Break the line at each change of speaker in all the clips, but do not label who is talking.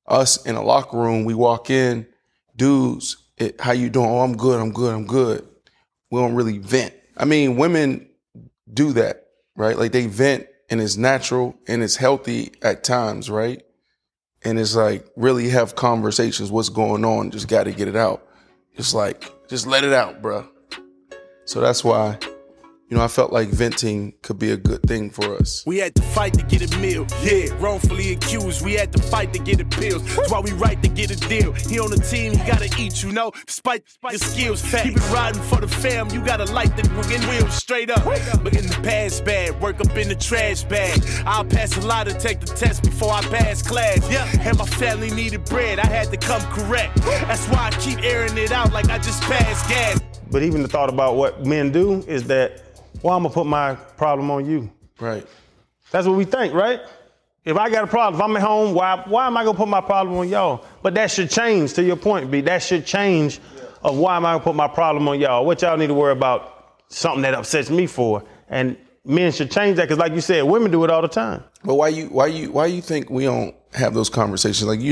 us in a locker room, we walk in, dudes, how you doing? Oh, I'm good, I'm good, I'm good. We don't really vent. I mean, women do that, right? Like they vent and it's natural and it's healthy at times, right? And it's like really have conversations. What's going on? Just got to get it out. Just let it out, bruh. So that's why, I felt like venting could be a good thing for us.
We had to fight to get a meal. Yeah, wrongfully accused. We had to fight to get appeals. That's why we right to get a deal. He on the team, he gotta eat, despite your skills. Keep it riding for the fam. You gotta light the wheels straight up. But in the past bad, work up in the trash bag. I'll pass a lot to take the test before I pass class. Yeah, and my family needed bread. I had to come correct. That's why I keep airing it out like I just passed gas.
But even the thought about what men do is that, well, I'm gonna put my problem on you.
Right.
That's what we think, right? If I got a problem, if I'm at home, why am I gonna put my problem on y'all? But that should change, to your point, B. That should change of why am I gonna put my problem on y'all? What y'all need to worry about something that upsets me for? And men should change that, because like you said, women do it all the time.
But why you think we don't have those conversations? Like,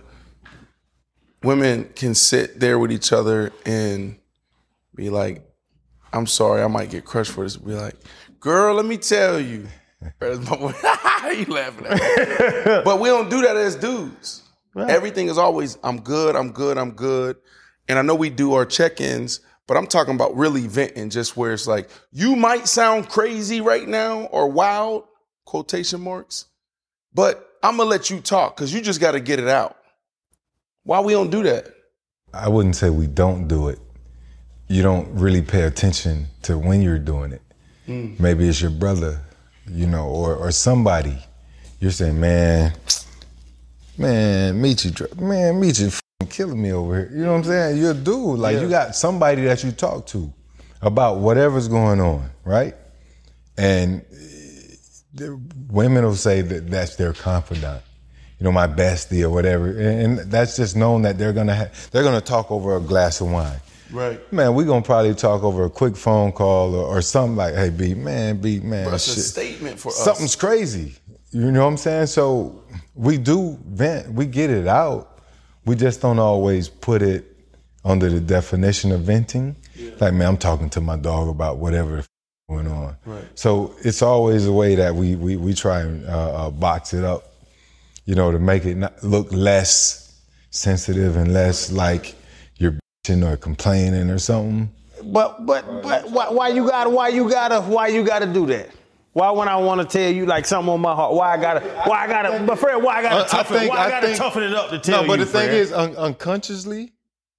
women can sit there with each other and be like, I'm sorry, I might get crushed for this. Be like, girl, let me tell you. You laughing at me. But we don't do that as dudes. Right. Everything is always, I'm good, I'm good, I'm good. And I know we do our check-ins, but I'm talking about really venting, just where it's like, you might sound crazy right now or wild, quotation marks, but I'm going to let you talk because you just got to get it out. Why we don't do that?
I wouldn't say we don't do it. You don't really pay attention to when you're doing it. Maybe it's your brother, or somebody. You're saying, man, Michi f***ing killing me over here. You know what I'm saying? You're a dude. Like, you got somebody that you talk to about whatever's going on, right? And women will say that that's their confidant. My bestie or whatever. And that's just known that they're gonna talk over a glass of wine.
Right.
Man, we're going to probably talk over a quick phone call or something like, hey, B, man.
That's
shit.
A statement for us.
Something's crazy. You know what I'm saying? So we do vent. We get it out. We just don't always put it under the definition of venting. Yeah. Like, man, I'm talking to my dog about whatever the going on.
Right.
So it's always a way that we try and box it up, to make it look less sensitive and less like you're or complaining or something.
But why you gotta do that? Why when I want to tell you like something on my heart? Why I gotta toughen it up to tell you?
No, but the
Fred.
thing is, unconsciously,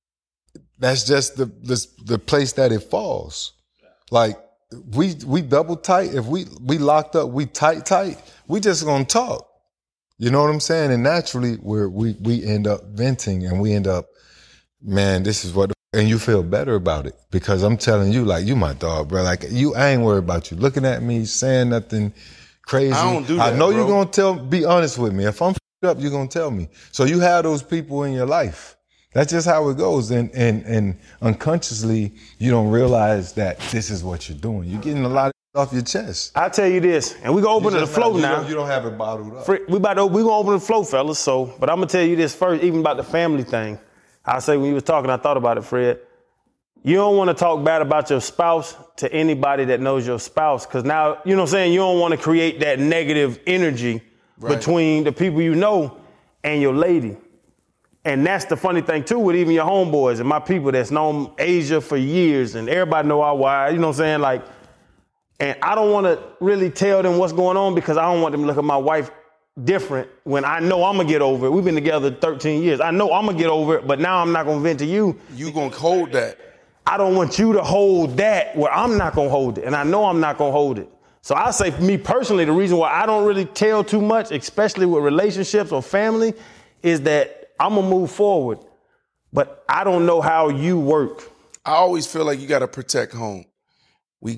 that's just the place that it falls. Like we double tight. If we locked up, we tight. We just gonna talk. You know what I'm saying? And naturally, we end up venting and we end up, man, this is what, and you feel better about it because I'm telling you, like, you my dog, bro. Like, I ain't worried about you looking at me, saying nothing crazy.
I don't do that,
I know
bro.
you're gonna be honest with me. If I'm up, you're gonna tell me. So you have those people in your life. That's just how it goes. And unconsciously, you don't realize that this is what you're doing. You're getting a lot off your chest.
I'll tell you this, and we gonna open to the flow now.
You don't have it bottled up.
We gonna open the flow, fellas. So, but I'm gonna tell you this first, even about the family thing. I say when you was talking, I thought about it, Fred. You don't want to talk bad about your spouse to anybody that knows your spouse, because now, you know what I'm saying, you don't want to create that negative energy between the people you know and your lady. And that's the funny thing, too, with even your homeboys and my people that's known Asia for years, and everybody know our wives, you know what I'm saying? Like, and I don't want to really tell them what's going on because I don't want them to look at my wife different when I know I'm gonna get over it. We've been together 13 years. I know I'm gonna get over it, but now I'm not gonna vent to you.
You gonna hold that.
I don't want you to hold that where I'm not gonna hold it. And I know I'm not gonna hold it. So I say for me personally, the reason why I don't really tell too much, especially with relationships or family, is that I'm gonna move forward. But I don't know how you work.
I always feel like you gotta protect home. We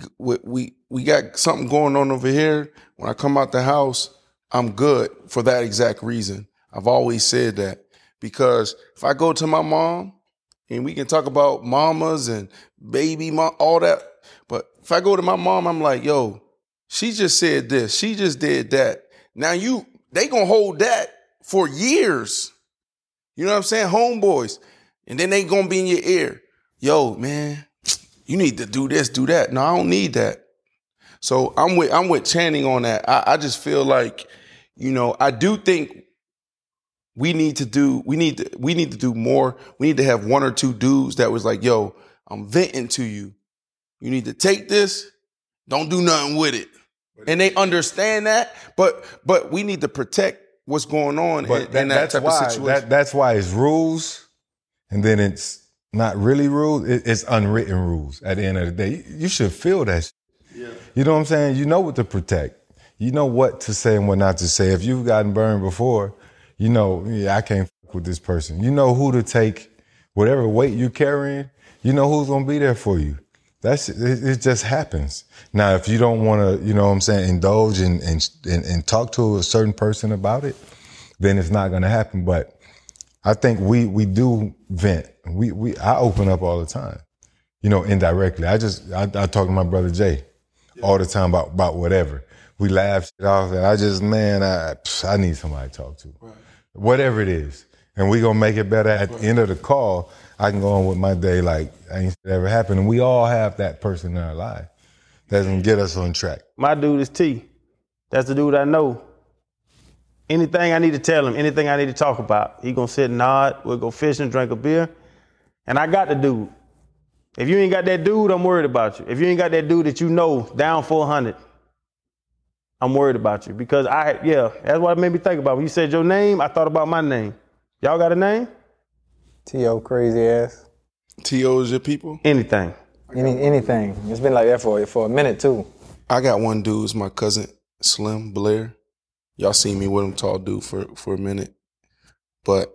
got something going on over here. When I come out the house, I'm good for that exact reason. I've always said that because if I go to my mom and we can talk about mamas and baby mom, all that. But if I go to my mom, I'm like, yo, she just said this. She just did that. Now they gonna hold that for years. You know what I'm saying? Homeboys. And then they gonna be in your ear. Yo, man, you need to do this, do that. No, I don't need that. So I'm with Channing on that. I just feel like, I do think we need to do more. We need to have one or two dudes that was like, yo, I'm venting to you. You need to take this, don't do nothing with it. And they understand that, but we need to protect what's going on in that type of situation.
That's why it's rules, and then it's not really rules. It's unwritten rules at the end of the day. You should feel that shit. Yeah. You know what I'm saying? You know what to protect. You know what to say and what not to say. If you've gotten burned before, I can't fuck with this person. You know who to take, whatever weight you're carrying, you know who's going to be there for you. It just happens. Now, if you don't want to, indulge and talk to a certain person about it, then it's not going to happen. But I think we do vent. I open up all the time, indirectly. I talk to my brother Jay all the time about whatever. We laugh shit off, and I need somebody to talk to, right. Whatever it is, and we gonna make it better. At the end of the call, I can go on with my day like ain't shit ever happened. And we all have that person in our life that can get us on track.
My dude is T. That's the dude I know. Anything I need to tell him, anything I need to talk about, he gonna sit and nod. We'll go fishing, drink a beer, and I got the dude. If you ain't got that dude, I'm worried about you. If you ain't got that dude that down 400, I'm worried about you because that's what it made me think about. When you said your name, I thought about my name. Y'all got a name?
T.O. crazy ass.
T.O. is your people?
Anything.
Anything. It's been like that for a minute too.
I got one dude, it's my cousin, Slim Blair. Y'all seen me with him, tall dude, for a minute. But,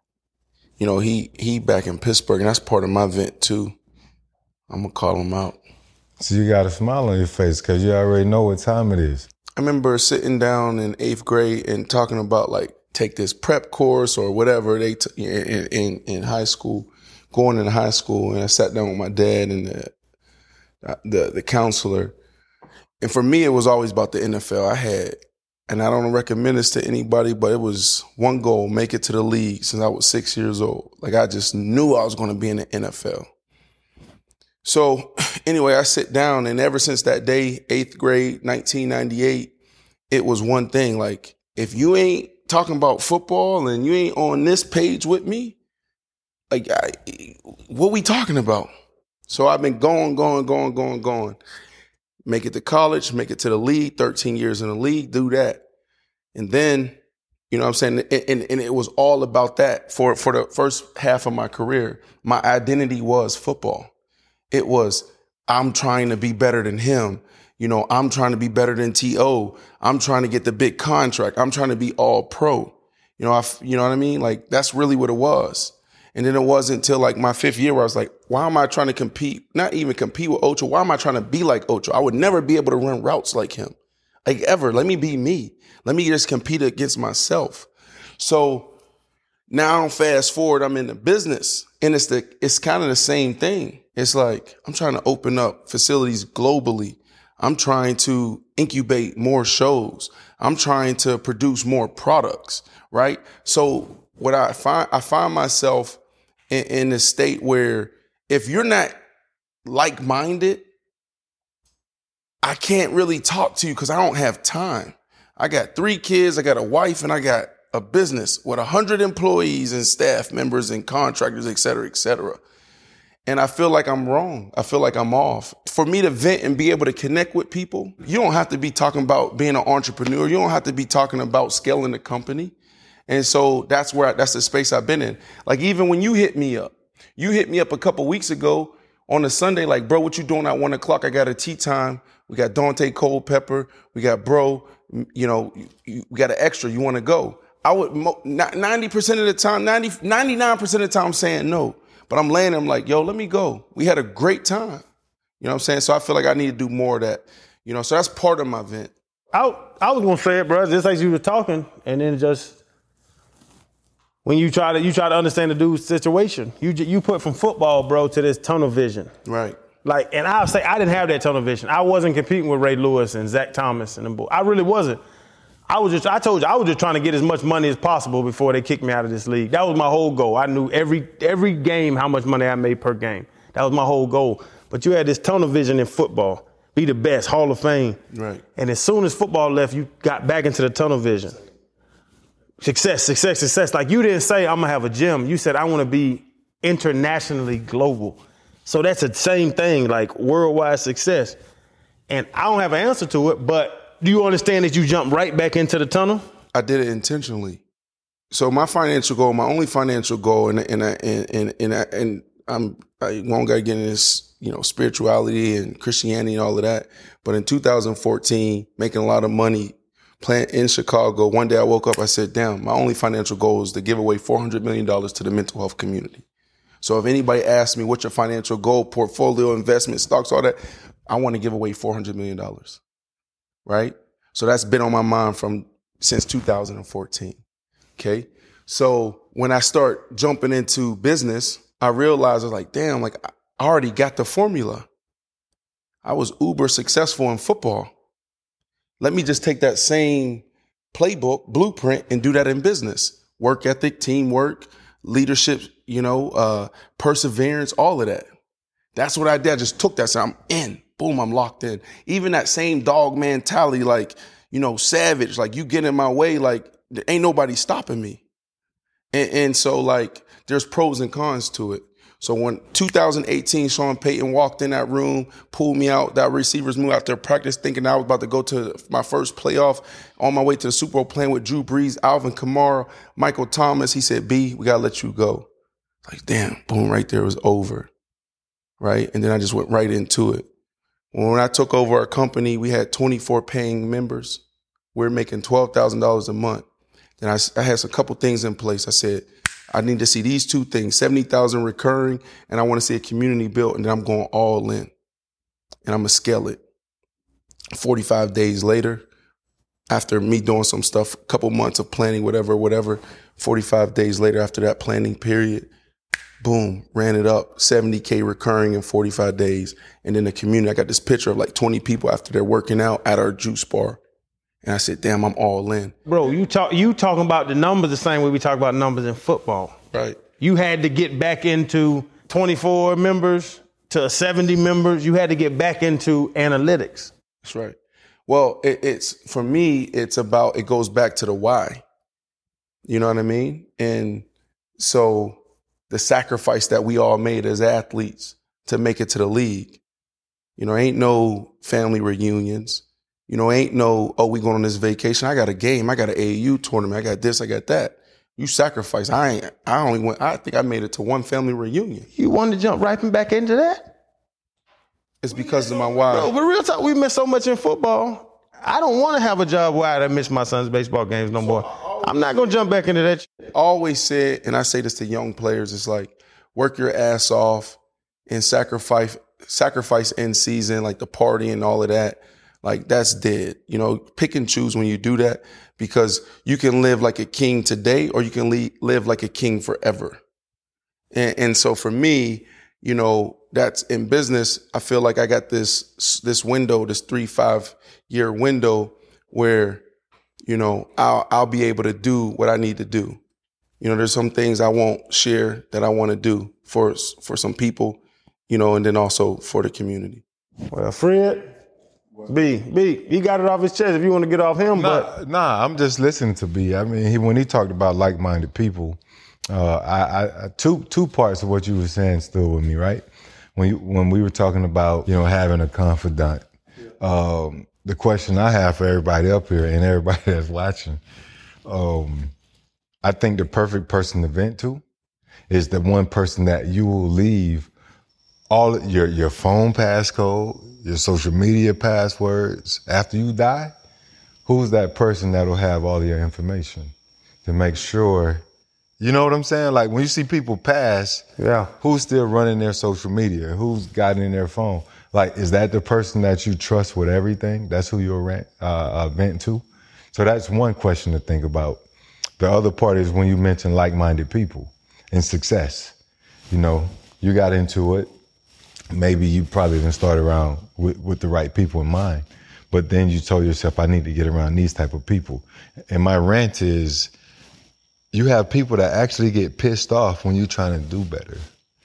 he back in Pittsburgh, and that's part of my vent too. I'm going to call him out.
So you got a smile on your face because you already know what time it is.
I remember sitting down in 8th grade and talking about take this prep course or whatever in high school, going into high school. And I sat down with my dad and the counselor. And for me, it was always about the NFL. And I don't recommend this to anybody, but it was one goal, make it to the league since I was 6 years old. I just knew I was going to be in the NFL. So anyway, I sit down, and ever since that day, 8th grade, 1998, it was one thing. If you ain't talking about football and you ain't on this page with me, what we talking about? So I've been going. Make it to college, make it to the league, 13 years in the league, do that. And then, you know what I'm saying? And it was all about that for the first half of my career. My identity was football. It was, I'm trying to be better than him. I'm trying to be better than T.O. I'm trying to get the big contract. I'm trying to be all pro. You know what I mean? That's really what it was. And then it wasn't until my 5th year where I was like, why am I trying to compete? Not even compete with Ocho. Why am I trying to be like Ocho? I would never be able to run routes like him. Ever. Let me be me. Let me just compete against myself. So now fast forward, I'm in the business, and it's kind of the same thing. It's I'm trying to open up facilities globally. I'm trying to incubate more shows. I'm trying to produce more products, right? So what I find myself in a state where if you're not like-minded, I can't really talk to you because I don't have time. I got 3 kids, I got a wife, and I got a business with 100 employees and staff members and contractors, et cetera, et cetera. And I feel like I'm wrong. I feel like I'm off. For me to vent and be able to connect with people, you don't have to be talking about being an entrepreneur. You don't have to be talking about scaling the company. And so that's the space I've been in. Even when you hit me up a couple weeks ago on a Sunday, bro, what you doing at 1 o'clock? I got a tea time. We got Dante Culpepper. We got bro, we got an extra. You want to go? I would 90% of the time, 99% of the time I'm saying no. But I'm laying them yo, let me go. We had a great time. You know what I'm saying? So I feel like I need to do more of that. So that's part of my vent.
I was going to say it, bro, just like you were talking, and then just when you try to understand the dude's situation, you put from football, bro, to this tunnel vision.
Right.
And I'll say I didn't have that tunnel vision. I wasn't competing with Ray Lewis and Zach Thomas and them boys. I really wasn't. I told you, I was just trying to get as much money as possible before they kicked me out of this league. That was my whole goal. I knew every game how much money I made per game. That was my whole goal. But you had this tunnel vision in football. Be the best, Hall of Fame.
Right.
And as soon as football left, you got back into the tunnel vision. Success. Like you didn't say, I'm going to have a gym. You said, I want to be internationally global. So that's the same thing, like worldwide success. And I don't have an answer to it, but do you understand that you jumped right back into the tunnel?
I did it intentionally. So my financial goal, my only financial goal, and I won't gotta get into this, spirituality and Christianity and all of that. But in 2014, making a lot of money, playing in Chicago, one day I woke up, I said, damn, my only financial goal is to give away $400 million to the mental health community. So if anybody asks me what's your financial goal, portfolio, investment, stocks, all that, I want to give away $400 million. Right? So that's been on my mind since 2014. Okay. So when I start jumping into business, I realized I was like, damn, like I already got the formula. I was uber successful in football. Let me just take that same playbook, blueprint, and do that in business. Work ethic, teamwork, leadership, perseverance, all of that. That's what I did. I just took that. So I'm in. Boom, I'm locked in. Even that same dog mentality, like, savage, like you get in my way, like there ain't nobody stopping me. And so like there's pros and cons to it. So when 2018, Sean Payton walked in that room, pulled me out, that receivers moved out there practice thinking I was about to go to my first playoff on my way to the Super Bowl playing with Drew Brees, Alvin Kamara, Michael Thomas. He said, B, we got to let you go. Like, damn, boom, right there, it was over. Right. And then I just went right into it. When I took over our company, we had 24 paying members. We were making $12,000 a month. Then I had a couple things in place. I said, I need to see these two things, 70,000 recurring, and I want to see a community built, and then I'm going all in. And I'm going to scale it. 45 days later, after me doing some stuff, a couple months of planning, whatever, 45 days later after that planning period, boom, ran it up, 70K recurring in 45 days. And then the community, I got this picture of like 20 people after they're working out at our juice bar. And I said, damn, I'm all in.
Bro, you talking about the numbers the same way we talk about numbers in football.
Right.
You had to get back into 24 members to 70 members. You had to get back into analytics.
That's right. Well, for me, it goes back to the why. You know what I mean? And so the sacrifice that we all made as athletes to make it to the league, ain't no family reunions. Ain't no, we going on this vacation. I got a game. I got an AAU tournament. I got this. I got that. You sacrifice. I think I made it to one family reunion.
You wanted to jump right back into that?
It's because of my why.
Bro, but real talk, we missed so much in football. I don't want to have a job where I miss my son's baseball games no more. I'm not going to jump back into that shit.
I always said, and I say this to young players, it's like work your ass off and sacrifice in season, like the party and all of that. Like that's dead. Pick and choose when you do that because you can live like a king today or you can live like a king forever. And so for me, that's in business. I feel like I got this window, this 3-5 year window where, I'll be able to do what I need to do. There's some things I won't share that I want to do for some people, and then also for the community.
Well, Fred, B, he got it off his chest if you want to get off him.
I'm just listening to B. I mean, when he talked about like-minded people, I two parts of what you were saying stood with me, right? When we were talking about, having a confidant, the question I have for everybody up here and everybody that's watching, I think the perfect person to vent to is the one person that you will leave all your phone passcode, your social media passwords after you die. Who's that person that'll have all your information to make sure, you know what I'm saying? Like when you see people pass, who's still running their social media? Who's got in their phone? Like, is that the person that you trust with everything? That's who you'll vent to? So that's one question to think about. The other part is when you mention like-minded people and success. You got into it. Maybe you probably didn't start around with the right people in mind. But then you told yourself, I need to get around these type of people. And my rant is, you have people that actually get pissed off when you're trying to do better.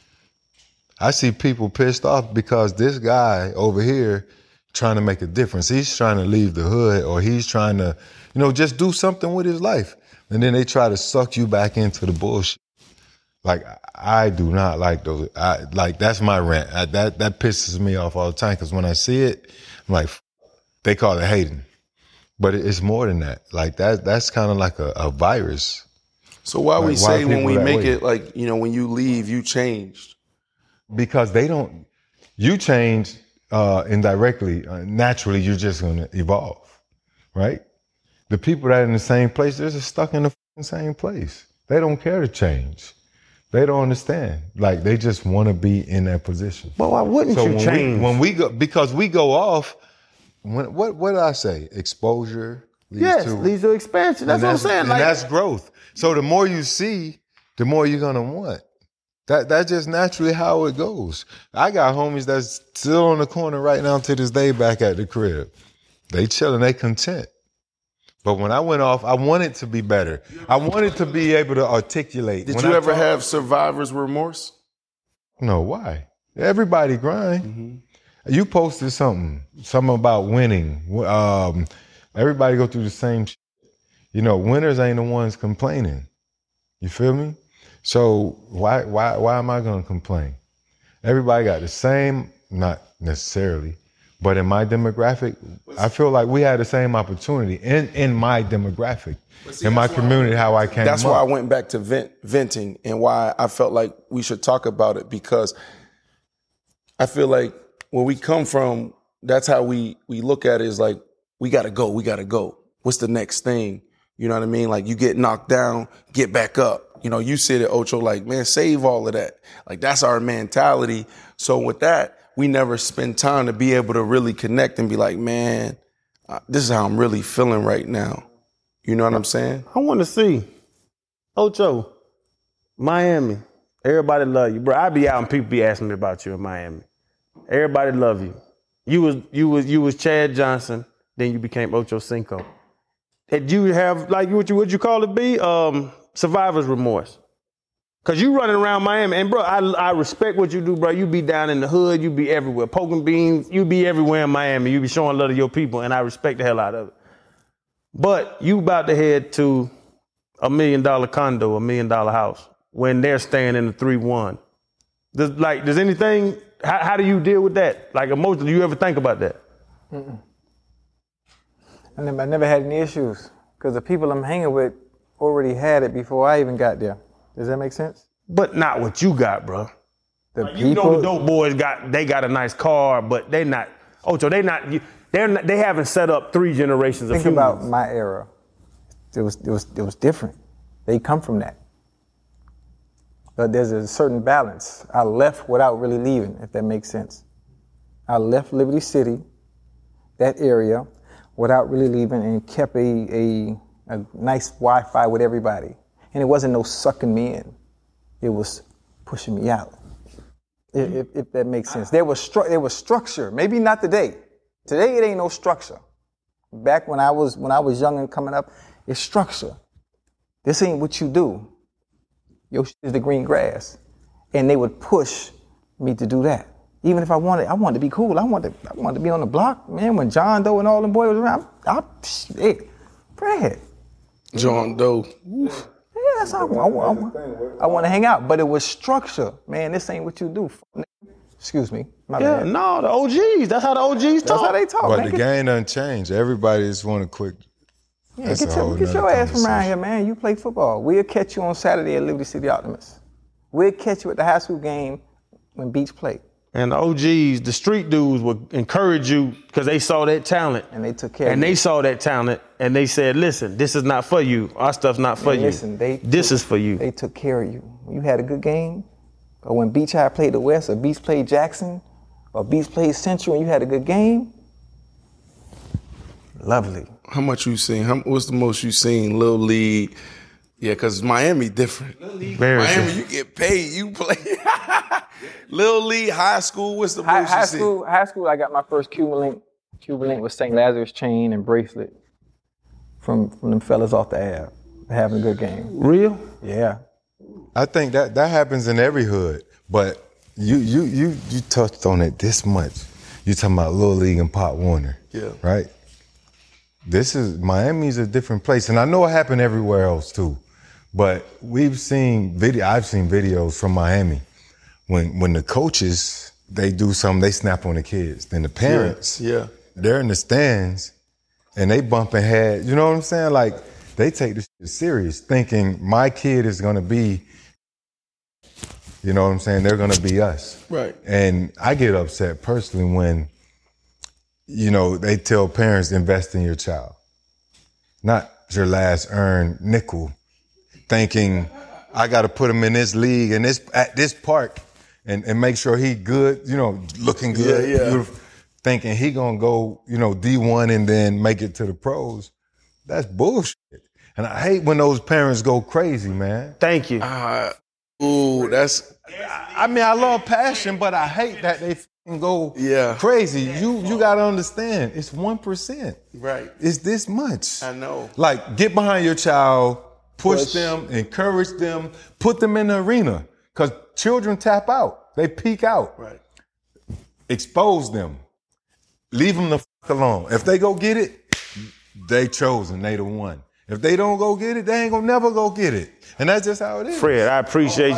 I see people pissed off because this guy over here trying to make a difference. He's trying to leave the hood, or he's trying to, just do something with his life. And then they try to suck you back into the bullshit. Like, I do not like those. That's my rant. That pisses me off all the time, because when I see it, I'm like, they call it hating. But it's more than that. Like, that's kind of like a virus.
So why we say when we make it, like, when you leave, you changed?
Because you change indirectly. Naturally, you're just going to evolve, right? The people that are in the same place, they're just stuck in the same place. They don't care to change. They don't understand. Like, they just want to be in that position.
But why wouldn't you change?
When we go, because we go off, what did I say? Exposure leads
to expansion. That's what I'm saying.
And that's growth. So the more you see, the more you're going to want. That's just naturally how it goes. I got homies that's still on the corner right now to this day back at the crib. They chilling, they content. But when I went off, I wanted to be better. I wanted to be able to articulate.
Did you ever have survivor's remorse?
No, why? Everybody grind. Mm-hmm. You posted something about winning. Everybody go through the same shit. Winners ain't the ones complaining. You feel me? So why am I going to complain? Everybody got the same, not necessarily, but in my demographic, I feel like we had the same opportunity in my demographic, in my community, how I came up.
That's why I went back to venting, and why I felt like we should talk about it, because I feel like where we come from, that's how we look at it, is like, we got to go. What's the next thing? You know what I mean? Like, you get knocked down, get back up. You said it, Ocho, like, man, save all of that. Like, that's our mentality. So with that, we never spend time to be able to really connect and be like, man, this is how I'm really feeling right now. You know what I'm saying?
I want to see, Ocho, Miami. Everybody love you, bro. I be out and people be asking me about you in Miami. Everybody love you. You was Chad Johnson, then you became Ocho Cinco. Did you have, like, what you call it, be survivor's remorse? Cause you running around Miami, and bro, I respect what you do, bro. You be down in the hood, you be everywhere, poking beans, you be everywhere in Miami. You be showing love to your people, and I respect the hell out of it. But you about to head to $1 million condo, $1 million house, when they're staying in the 3-1. Does anything? How do you deal with that? Like, emotionally, do you ever think about that?
Mm-mm. I never had any issues, because the people I'm hanging with already had it before I even got there. Does that make sense?
But not what you got, bro.
The
like,
people,
the dope boys got a nice car, but they not. Ocho, they haven't set up 3 generations of humans.
Think about my era. It was different. They come from that. But there's a certain balance. I left without really leaving, if that makes sense. I left Liberty City, that area, without really leaving, and kept a nice Wi-Fi with everybody. And it wasn't no sucking me in. It was pushing me out. If that makes sense. There was structure. Maybe not today. Today it ain't no structure. Back when I was young and coming up, it's structure. This ain't what you do. Your shit is the green grass. And they would push me to do that. Even if I wanted to be cool. I wanted to be on the block. Man, when John Doe and all them boys was around, Fred.
John Doe.
Yeah, that's how I want to hang out. But it was structure. Man, this ain't what you do. Excuse me. My bad.
No, the OGs. That's how the OGs talk.
That's how they talk.
But
man.
The game done changed. Everybody just want a quick.
Yeah, get your ass from around here, man. You play football. We'll catch you on Saturday at Liberty City Optimist. We'll catch you at the high school game when Beach played.
And the OGs, the street dudes would encourage you because they saw that talent.
And they took care of you.
And they saw that talent and they said, listen, this is not for you. Our stuff's not for you.
Listen,
this is for you.
They took care of you. When you had a good game, or when Beach High played the West, or Beach played Jackson, or Beach played Central, and you had a good game, lovely.
How much you seen? What's the most you seen? Little League? Yeah, because Miami different. Miami, you get paid, you play. Little League, high school, what's the most you seen?
High school, I got my first Cuban Link Cuban link with St. Lazarus chain and bracelet from them fellas off the Ave. Having a good game.
Real?
Yeah.
I think that happens in every hood, but you touched on it this much. You talking about Little League and Pop Warner, right? Miami's a different place, and I know it happened everywhere else too. But I've seen videos from Miami when the coaches they do something, they snap on the kids. Then the parents, they're in the stands and they bumping heads. You know what I'm saying? Like they take this shit serious, thinking my kid is gonna be. You know what I'm saying? They're gonna be us.
Right.
And I get upset personally when, they tell parents invest in your child. Not your last earned nickel, thinking I gotta put him in this league and at this park and make sure he good, looking good, beautiful, thinking he gonna go, D1 and then make it to the pros. That's bullshit. And I hate when those parents go crazy, man.
Thank you.
That's.
I mean, I love passion, but I hate that they fucking go crazy. You gotta understand, it's 1%.
Right.
It's this much.
I know.
Like, get behind your child, push them, encourage them, put them in the arena. Because children tap out. They peak out.
Right.
Expose them. Leave them the fuck alone. If they go get it, they chosen. They the one. If they don't go get it, they ain't gonna never go get it. And that's just how it is.
Fred, I appreciate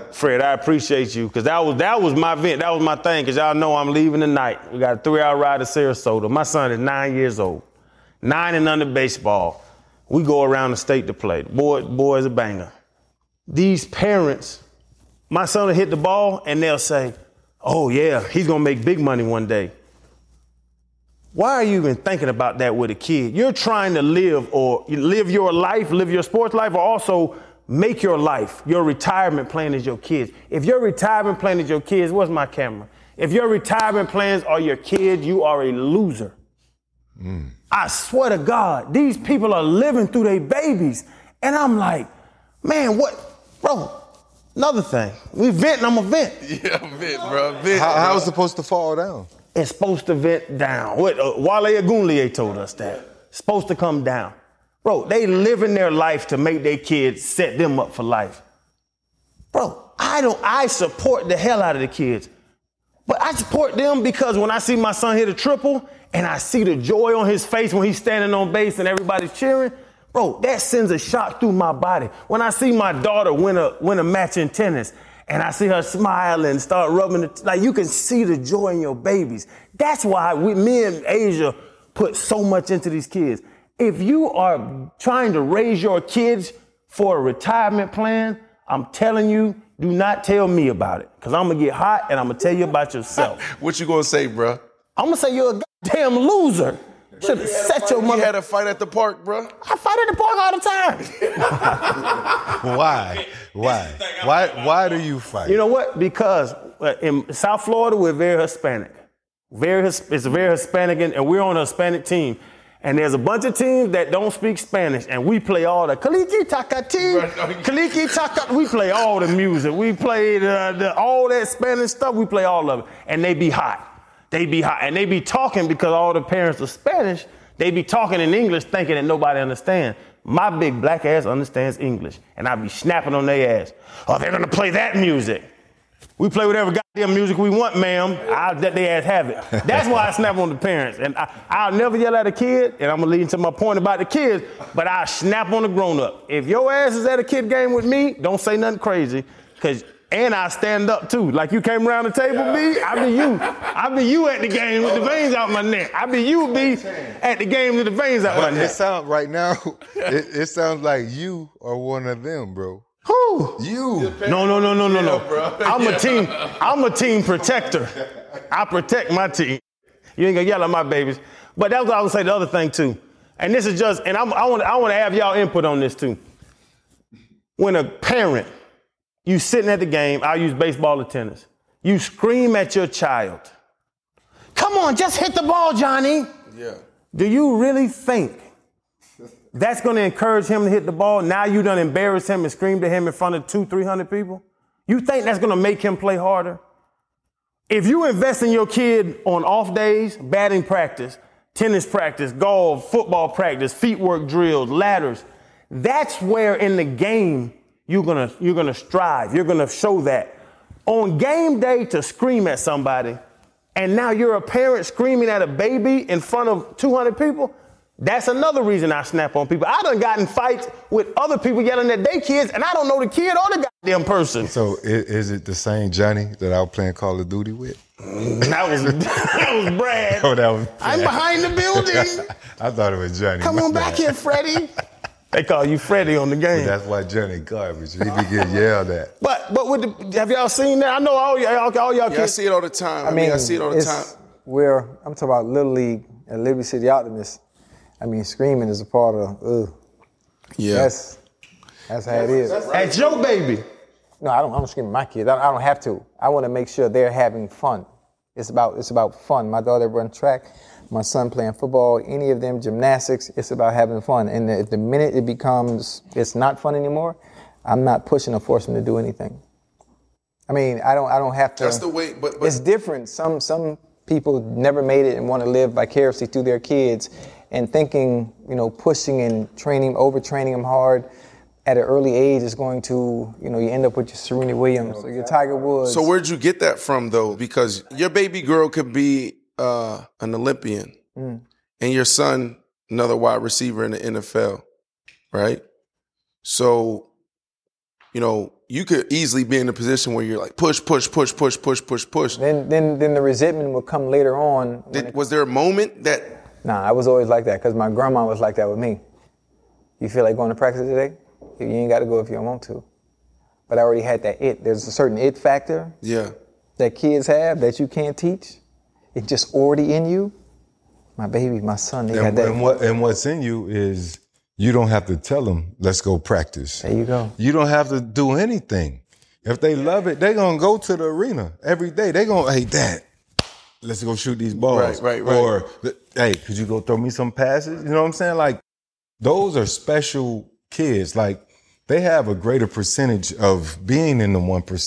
you, because that was my vent. That was my thing, because y'all know I'm leaving tonight. We got a 3-hour ride to Sarasota. My son is 9 years old. 9 and under baseball. We go around the state to play. Boy is a banger. These parents, my son will hit the ball and they'll say, oh yeah, he's gonna make big money one day. Why are you even thinking about that with a kid? You're trying to live your life, live your sports life, or also make your life. Your retirement plan is your kids. If your retirement plan is your kids, where's my camera? If your retirement plans are your kids, you are a loser. I swear to God, these people are living through their babies. And I'm like, man, bro, another thing. We venting, I'm a vent.
Yeah, vent, bro. Vent.
How is it supposed to fall down?
It's supposed to vent down. Wale Agunlie told us that. It's supposed to come down. Bro, they living their life to make their kids set them up for life. Bro, I support the hell out of the kids. But I support them because when I see my son hit a triple and I see the joy on his face when he's standing on base and everybody's cheering, bro, that sends a shock through my body. When I see my daughter win a match in tennis and I see her smile and start rubbing like you can see the joy in your babies. That's why me and Asia put so much into these kids. If you are trying to raise your kids for a retirement plan, I'm telling you, do not tell me about it. Because I'm going to get hot and I'm going to tell you about yourself.
What you going to say, bro?
I'm going to say you're a goddamn loser. Should have set your mother.
You had a fight at the park, bro?
I fight at the park all the time.
Why? Why do you fight?
You know what? Because in South Florida, we're very Hispanic. It's a very Hispanic, and we're on a Hispanic team. And there's a bunch of teams that don't speak Spanish, and we play all the Kaliki Takati, Kaliki Takati. We play all the music. We play all that Spanish stuff. We play all of it, and they be hot. They be hot, and they be talking because all the parents are Spanish. They be talking in English, thinking that nobody understands. My big black ass understands English, and I be snapping on their ass. Oh, they're gonna play that music. We play whatever goddamn music we want, ma'am. I'll let their ass have it. That's why I snap on the parents. And I'll never yell at a kid, and I'm gonna lead into my point about the kids, but I'll snap on the grown-up. If your ass is at a kid game with me, don't say nothing crazy, and I stand up too. Like you came around the table, B, I be you. I be you at the game with the veins out my neck. I be you, B, at the game with the veins out my neck.
It sounds right now, it sounds like you are one of them, bro.
Who?
You.
No.
Bro.
I'm a team protector. I protect my team. You ain't gonna yell at my babies. But that's what I was gonna say. The other thing too, and this is just, and I want to have y'all input on this too. When a parent, you sitting at the game, I'll use baseball or tennis. You scream at your child. Come on, just hit the ball, Johnny.
Yeah.
Do you really think that's going to encourage him to hit the ball? Now you done embarrass him and screamed at him in front of 200-300 people? You think that's going to make him play harder? If you invest in your kid on off days, batting practice, tennis practice, golf, football practice, feet work drills, ladders. That's where in the game you're gonna strive. You're gonna show that. On game day to scream at somebody, and now you're a parent screaming at a baby in front of 200 people, that's another reason I snap on people. I done gotten in fights with other people yelling at their kids, and I don't know the kid or the goddamn person.
So is it the same Johnny that I was playing Call of Duty with?
That was Brad.
Oh, that was Brad.
I'm behind the building.
I thought it was Johnny.
Come
My
on back
bad.
here, Freddie. They call you Freddie on the game.
That's why Johnny garbage. He be getting yelled at.
But have y'all seen that? I know all y'all
Yeah, I
kids.
see it all the time. I mean, I see it all the time.
I'm talking about Little League and Liberty City Optimists. I mean, screaming is a part of.
Yeah.
That's how it is.
At your baby.
No, I don't scream at my kids. I don't have to. I want to make sure they're having fun. It's about fun. My daughter runs track. My son playing football. Any of them gymnastics. It's about having fun. And the minute it becomes it's not fun anymore, I'm not pushing or forcing them to do anything. I mean, I don't have to.
That's the way. But
It's different. Some people never made it and want to live vicariously through their kids, and thinking, pushing and overtraining them hard at an early age is going to, you end up with your Serena Williams or your Tiger Woods.
So where'd you get that from, though? Because your baby girl could be an Olympian, and your son another wide receiver in the NFL, right? So, you could easily be in a position where you're like push.
Then the resentment will come later on.
Was there a moment that?
Nah, I was always like that because my grandma was like that with me. You feel like going to practice today? You ain't got to go if you don't want to. But I already had that it. There's a certain it factor that kids have that you can't teach. It's just already in you. My baby, my son, they got that.
And what's in you is you don't have to tell them, let's go practice.
There you go.
You don't have to do anything. If they love it, they're going to go to the arena every day. They're going, hey, Dad, let's go shoot these balls.
Right.
Or, hey, could you go throw me some passes? You know what I'm saying? Like, those are special kids. Like, they have a greater percentage of being in the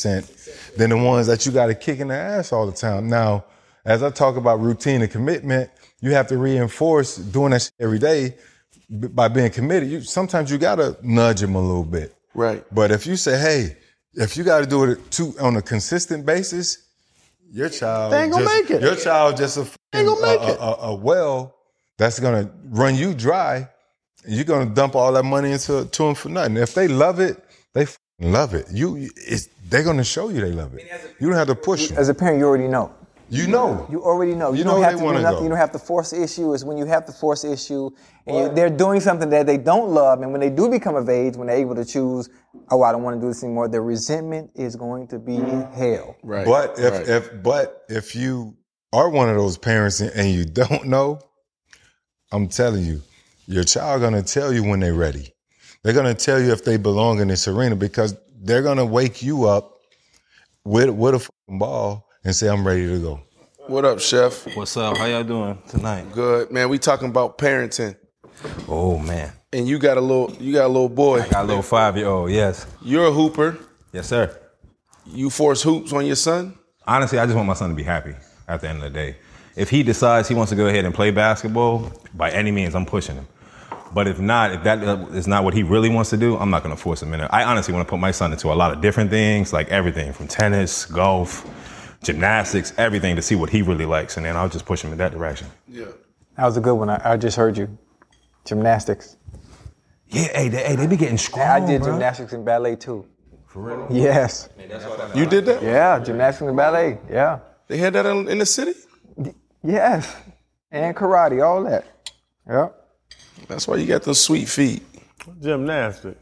1% than the ones that you got to kick in the ass all the time. Now, as I talk about routine and commitment, you have to reinforce doing that shit every day by being committed. Sometimes you got to nudge them a little bit.
Right.
But if you say, hey, if you got to do it on a consistent basis, your child
They ain't gonna make it.
Your child just
Ain't gonna make it.
a well that's going to run you dry. You're going to dump all that money into them for nothing. If they love it, they love it. They're going to show you they love it. You don't have to push them.
As a parent, you already know.
You know.
You already know. You
know
don't
where
have
they
to do
wanna
nothing.
go.
You don't have to force the issue. It's when you have to force the issue and they're doing something that they don't love, and when they do become of age, when they're able to choose, oh, I don't want to do this anymore, the resentment is going to be hell.
Right.
But if you are one of those parents and you don't know, I'm telling you, your child gonna tell you when they're ready. They're gonna tell you if they belong in this arena because they're gonna wake you up with a fucking ball and say, I'm ready to go.
What up, Chef?
What's up? How y'all doing tonight?
Good, man. We talking about parenting,
Oh man,
and you got a little boy.
got a little 5-year-old. Yes,
You're a hooper.
yes, sir.
You force hoops on your son.
Honestly, I just want my son to be happy at the end of the day. If he decides he wants to go ahead and play basketball, by any means, I'm pushing him. But if that is not what he really wants to do, I'm not going to force him in it. I honestly want to put my son into a lot of different things, like everything from tennis, golf, gymnastics, everything to see what he really likes, and then I'll just push him in that direction.
Yeah.
That was a good one. I just heard you. Gymnastics.
Yeah, they be getting strong.
I did
bro.
gymnastics and ballet too.
For real?
Yes.
You did that?
Yeah, gymnastics and ballet. Yeah.
They had that in the city?
Yes. And karate, all that. Yeah.
That's why you got those sweet feet.
Gymnastics.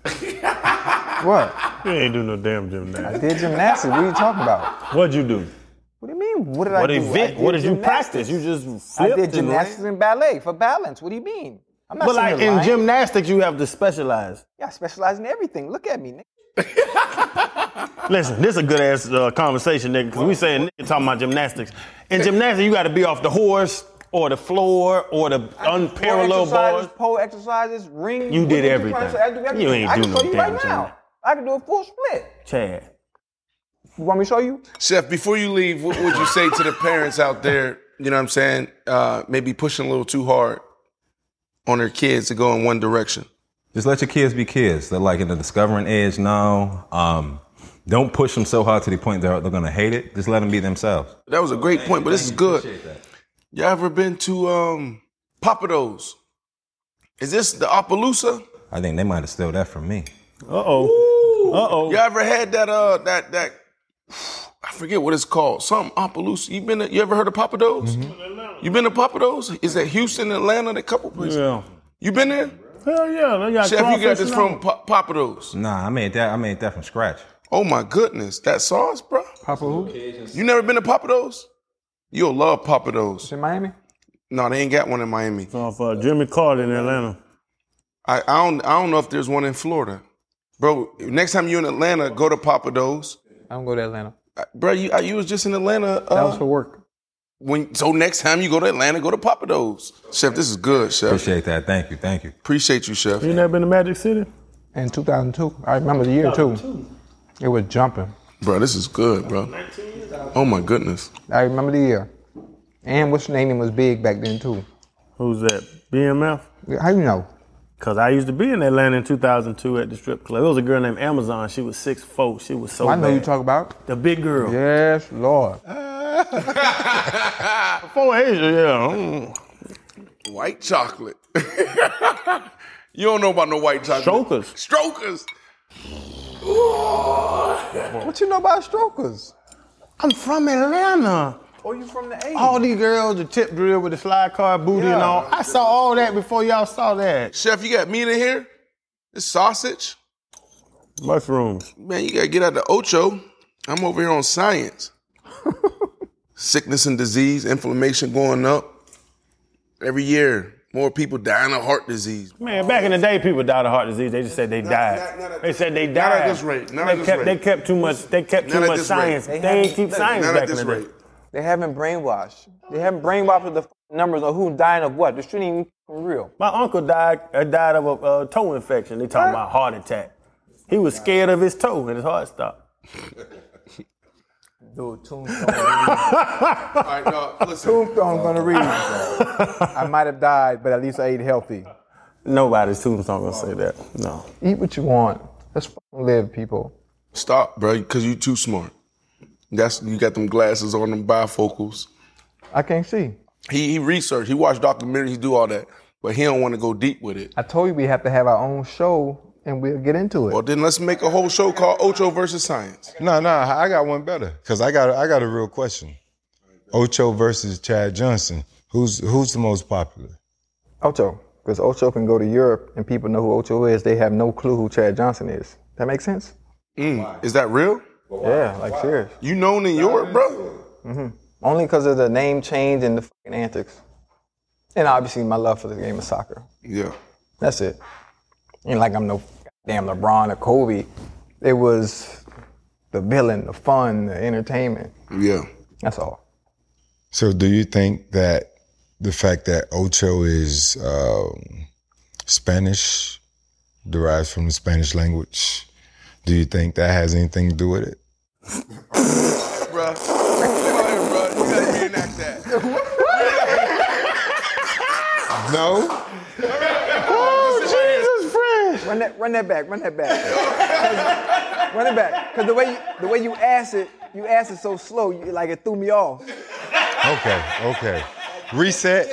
What?
You ain't do no damn
I
gymnastics.
did gymnastics. What are you talking about?
What'd you do?
What do you mean? What did I
What
do?
event? What did you
gymnastics.
practice? You just
I
flipped
did gymnastics and ballet for balance. What do you mean? I'm not
But
sitting
like
here
in
lying.
gymnastics, you have to specialize.
Yeah, I specialize in everything. Look at me, nigga.
Listen, this is a good ass conversation, nigga, because we saying nigga talking about gymnastics. In gymnastics, you got to be off the horse or the floor or the unparalleled bars.
Pole exercises, ring.
You
what
did
you
everything.
trying to say? I do everything.
You ain't
I
do
can
no
show you
damn
right
thing.
now. I can do a full split.
Chad.
You want me to show you?
Chef, before you leave, what would you say to the parents out there you know what I'm saying, maybe pushing a little too hard on their kids to go in one direction.
Just let your kids be kids. They're like in the discovering age now. Don't push them so hard to the point they're going to hate it. Just let them be themselves.
That was a great point, but this is good. Y'all ever been to Papados? Is this the Opelousas?
I think they might have stole that from me.
Y'all ever had that I forget what it's called. Something Opelousas. You ever heard of Papados? Mm-hmm. You been to Papados? Is that Houston, Atlanta, a couple places?
Yeah.
You been there?
Hell yeah. They got
Chef, you got this from Papados.
Nah, I made that from scratch.
Oh my goodness, that sauce, bro.
Papa who?
You never been to Papados? You'll love Papados.
In Miami?
No, they ain't got one in Miami.
It's off Jimmy Carter in Atlanta.
I don't know if there's one in Florida. Bro, next time you're in Atlanta, go to Papados.
I don't go to Atlanta.
Bro, you was just in Atlanta.
That was for work.
So next time you go to Atlanta, go to Papados. Chef, this is good, Chef.
Appreciate that. Thank you.
Appreciate you, Chef.
You never been to Magic City?
In 2002. I remember the year, too. It was jumping.
Bro, this is good, bro. Oh, my goodness.
I remember the year. And what's your name was big back then, too.
Who's that? BMF?
How you know?
Because I used to be in Atlanta in 2002 at the strip club. There was a girl named Amazon. She was 6'4". She was so
I know
bad.
you talk about.
The big girl.
Yes, Lord.
Before Asia, yeah.
White chocolate. You don't know about no white chocolate. Strokers.
What you know about strokers?
I'm from Atlanta.
Oh, you from the 80s?
All these girls, the tip drill with the slide car booty and all. I saw all that before y'all saw that.
Chef, you got meat in here? This sausage?
Mushrooms.
Man, you got to get out the Ocho. I'm over here on science. Sickness and disease, inflammation going up. Every year, more people dying of heart disease.
Man, back in the day, people died of heart disease. They just said they died. They said they died.
Not at this rate.
They kept too much. They kept too much science. They ain't keep science
Not
back
at this
in the day.
rate.
They haven't brainwashed. They haven't brainwashed with the numbers of who dying of what. This shouldn't even be real.
My uncle died of a toe infection. They talking about heart attack. He was scared of his toe and his heart stopped.
Dude, Tombstone.
All right, dog, listen.
Tombstone gonna read. I might have died, but at least I ate healthy.
Nobody's tombstone gonna say that. No.
Eat what you want. Let's fucking live, people.
Stop, bro, because you too smart. You got them glasses on, them bifocals.
I can't see.
He researched. He watched documentaries. He do all that, but he don't want to go deep with it.
I told you we have to have our own show, and we'll get into it.
Well, then let's make a whole show called Ocho versus Science.
No, I got one better. Cause I got a real question. Ocho versus Chad Johnson. Who's the most popular?
Ocho, because Ocho can go to Europe, and people know who Ocho is. They have no clue who Chad Johnson is. That makes sense?
Is that real?
Yeah, like serious.
You known in Europe, bro?
Mm-hmm. Only because of the name change and the fucking antics. And obviously my love for the game of soccer.
Yeah.
That's it. Ain't like I'm no damn LeBron or Kobe. It was the villain, the fun, the entertainment.
Yeah.
That's all.
So do you think that the fact that Ocho is Spanish, derives from the Spanish language, do you think that has anything to do with it?
Bro, come on here, bro. You gotta reenact that.
No?
Oh, Jesus, Fred! Run that back. Run it back. Because the way you ask it so slow, like it threw me off.
Okay. Reset.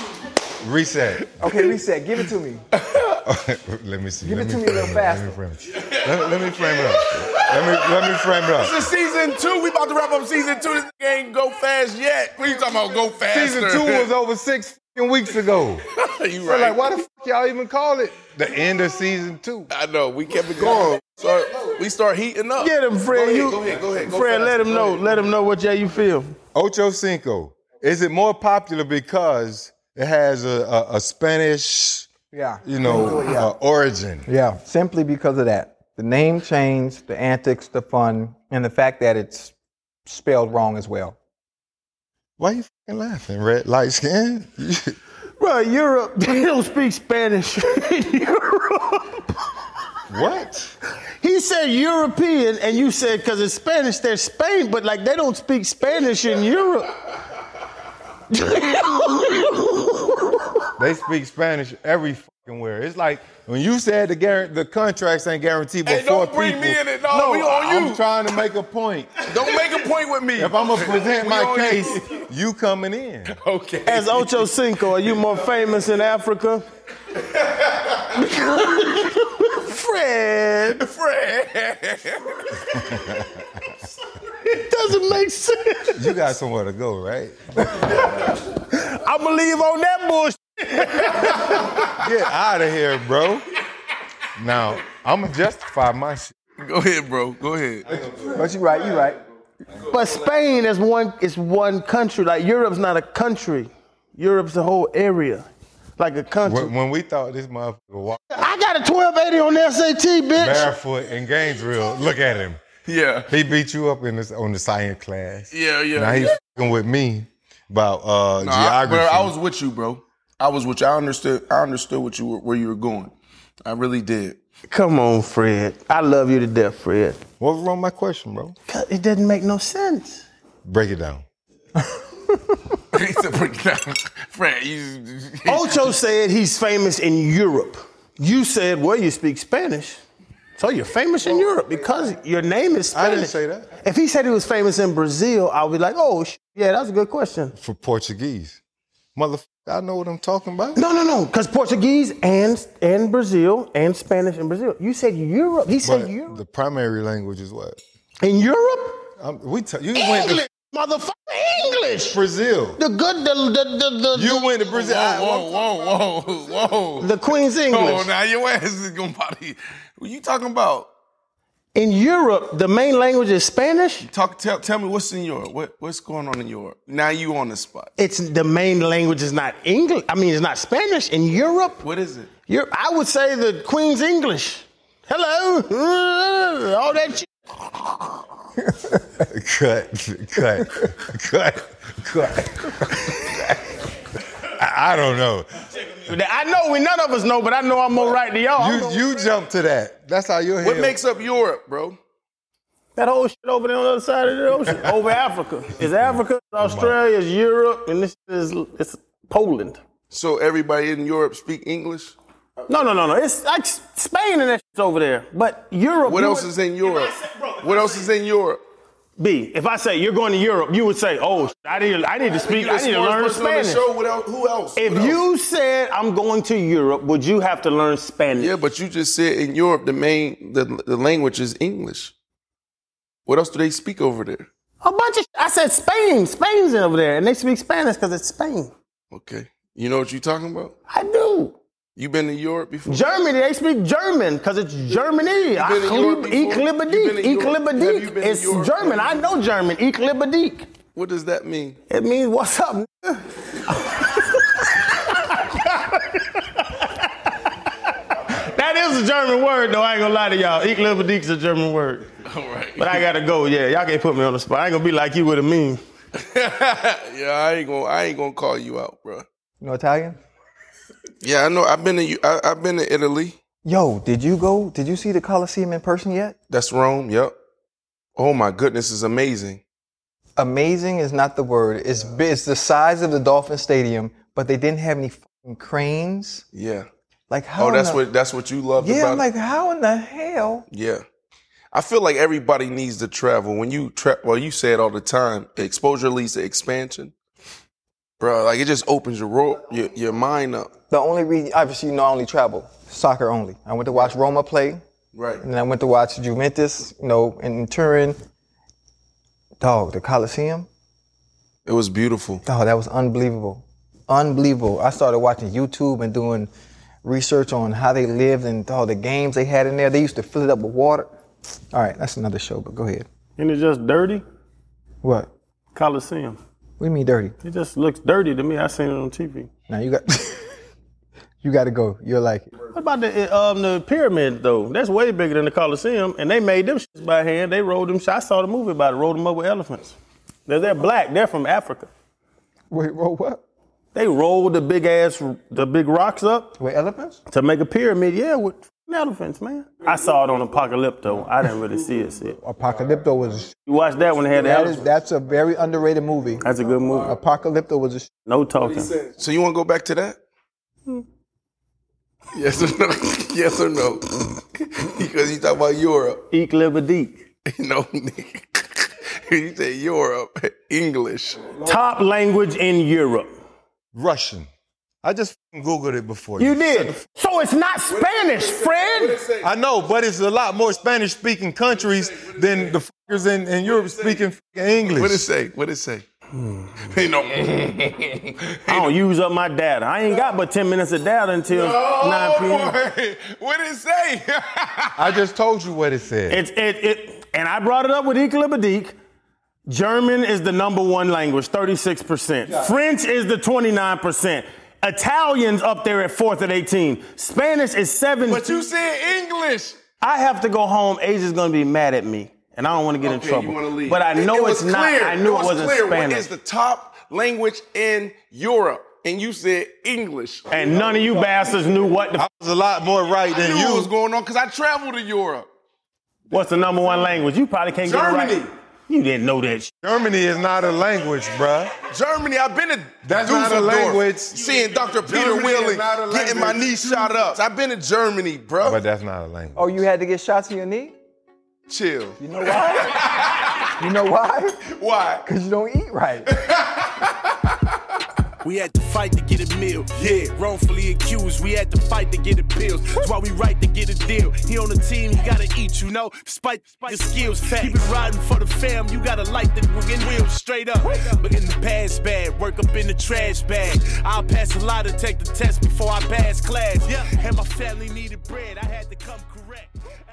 Okay, reset. Give it to me.
Let me see.
Give it to me a little faster.
Let me frame it up. Let me frame it up.
This is season 2. We about to wrap up season 2. This ain't go fast yet. What are you talking about? Go faster.
Season 2 was over 6 weeks ago.
You
So
right.
like, why the fuck y'all even call it the end of season 2?
I know. We kept it going. So we start heating up.
Get him, Fred.
Go ahead. Go
Fred,
fast.
let him know. Let him know what you feel.
Ocho Cinco. Is it more popular because it has a Spanish,
Yeah.
origin?
Yeah, simply because of that. The name change, the antics, the fun, and the fact that it's spelled wrong as well.
Why you fucking laughing, red light skin?
Bro, Europe, they don't speak Spanish in Europe.
What?
He said European, and you said because it's Spanish, they're Spain, but like they don't speak Spanish in Europe.
They speak Spanish every fucking where. It's like when you said the contracts ain't guaranteed before
Hey, don't bring
people.
me in it. No, we on you.
I'm trying to make a point.
Don't make a point with me.
If I'm gonna present
We
my
on
case,
you.
you coming in.
Okay.
As Ocho Cinco, are you more famous in Africa? Fred. It doesn't make sense.
You got somewhere to go, right?
I believe on that bullshit.
Get out of here, bro. Now, I'm gonna justify my shit.
Go ahead, bro. Go ahead.
But you're right.
But Spain is one country. Like Europe's not a country. Europe's a whole area. Like a country.
When we thought this motherfucker walked
I got a 1280 on the SAT, bitch.
barefoot in Gainesville, look at him.
Yeah.
He beat you up on the science class.
Yeah.
Now he's fucking with me about
No,
geography.
I was with you, bro. I was with you. I understood where you were going. I really did.
Come on, Fred. I love you to death, Fred.
What was wrong with my question, bro?
It doesn't make no sense.
Break it down.
He said, "Break it down." Fred,
Ocho said he's famous in Europe. You said, well, you speak Spanish. So you're famous in Europe because your name is Spanish.
I didn't say that.
If he said he was famous in Brazil, I'll be like, oh, yeah, that's a good question.
For Portuguese. Motherfucker, I know what I'm talking about.
No, because Portuguese and Brazil and Spanish in Brazil. You said Europe. He said
But
Europe.
the primary language is what?
In Europe?
You went
English,
to
motherfucker, English.
Brazil.
The
You went to Brazil.
Whoa.
The Queen's English.
Oh, now your ass is gonna body. What you talking about?
In Europe, the main language is Spanish.
Tell me what's in Europe. What's going on in Europe? Now you on the spot.
It's the main language is not English. I mean, it's not Spanish. In Europe,
What is it?
I would say the Queen's English. Hello, all that shit.
Cut. I don't know.
I know none of us know, but I know I'm more right than y'all.
You jump to that. That's how your head.
What makes up Europe, bro?
That whole shit over there on the other side of the ocean, over Africa. It's Africa, it's Australia, it's Europe, and it's Poland.
So everybody in Europe speak English?
No. It's like Spain and that shit's over there. But Europe.
What else is in Europe? What else is in Europe?
B, if I say you're going to Europe, you would say, oh, I need to speak, I need to learn Spanish.
Who else?
If you said I'm going to Europe, would you have to learn Spanish?
Yeah, but you just said in Europe the language is English. What else do they speak over there?
A bunch of I said Spain. Spain's over there, and they speak Spanish because it's Spain.
Okay. You know what you're talking about?
I do.
You been to Europe before?
Germany, they speak German because it's Germany.
been to Europe before? You been to Europe? Have you been to
It's
Europe?
German. I know German. Ich liebe dich.
What does that mean?
It means what's up, nigga? That is a German word, though. I ain't gonna lie to y'all. Ich liebe dich is a German word.
All right.
But I gotta go. Yeah, y'all can't put me on the spot. I ain't gonna be like you with a meme.
Yeah, I ain't gonna call you out, bro.
You know Italian?
Yeah, I know. I've been to Italy.
Yo, did you see the Colosseum in person yet?
That's Rome. Yep. Oh my goodness, it's amazing.
Amazing is not the word. It's the size of the Dolphin Stadium, but they didn't have any fucking cranes.
Yeah.
Like how?
Oh, that's what you loved
Yeah,
about
I'm like, how in the hell?
Yeah. I feel like everybody needs to travel. When you you say it all the time, exposure leads to expansion. Bro, like it just opens your mind up.
The only reason, obviously, I only travel soccer only. I went to watch Roma play,
Right.
and then I went to watch Juventus, in Turin. Dog, the Colosseum.
It was beautiful.
Dog, that was unbelievable. Unbelievable. I started watching YouTube and doing research on how they lived and all the games they had in there. They used to fill it up with water. All right, that's another show, but go ahead.
Isn't it just dirty?
What?
Coliseum.
What do you mean dirty?
It just looks dirty to me. I seen it on TV.
Now you got you got to go. You'll like it.
What about the pyramid though? That's way bigger than the Coliseum, and they made them shits by hand. They rolled them. I saw the movie about it. Rolled them up with elephants. They're black. They're from Africa.
Wait, what?
They rolled the big rocks up
With elephants?
to make a pyramid. Yeah, with Elephants, man. I saw it on Apocalypto. I didn't really see it.
Apocalypto was.
You watched that when they had the elephants?
That's a very underrated movie.
That's a good movie.
Apocalypto was a.
No talking.
So you want to go back to that? Yes or no? Yes or no? Because you talk about Europe.
Eek liver deek.
No, nigga. You say Europe, English.
Top language in Europe.
Russian. I just Googled it before.
You did. So it's not Spanish, Fred.
I know, but it's a lot more Spanish-speaking countries than the fuckers in Europe speaking English.
What it say? What it say? Ain't no.
I don't use up my data. I ain't got but 10 minutes of data until 9 p.m.
Boy. What did it say?
I just told you what it said.
And I brought it up with Equilibrique. German is the number one language, 36%. French is the 29%. Italian's up there at 4th at 18. Spanish is 7.
But you said English.
I have to go home. Asia's gonna be mad at me, and I don't want to get in trouble.
You want to leave.
But I know it's not.
Clear.
I knew it wasn't
clear.
Spanish.
What is the top language in Europe? And you said English.
And none of you bastards knew what the.
I was a lot more right than
I knew
you.
what was going on because I traveled to Europe.
What's the number one language? You probably can't get it right.
Germany.
You didn't know that shit.
Germany is not a language, bruh.
Germany, I've been to
That's not a
Dusseldorf,
language.
seeing Dr. Peter
Germany is
Wheeling
not a
getting my
language.
knee shot up. I've been to Germany, bro.
But that's not a language.
Oh, you had to get shots in your knee?
Chill.
You know why? You know why?
Why?
Because you don't eat right.
We had to fight to get a meal. Yeah, wrongfully accused. We had to fight to get appeals. That's why we right to get a deal. He on the team, he gotta eat, you know. Despite your skills, keep it riding for the fam. You gotta light the wheels straight up. But in the past bad, work up in the trash bag. I'll pass a lot to take the test before I pass class. Yeah, and my family needed bread. I had to come correct.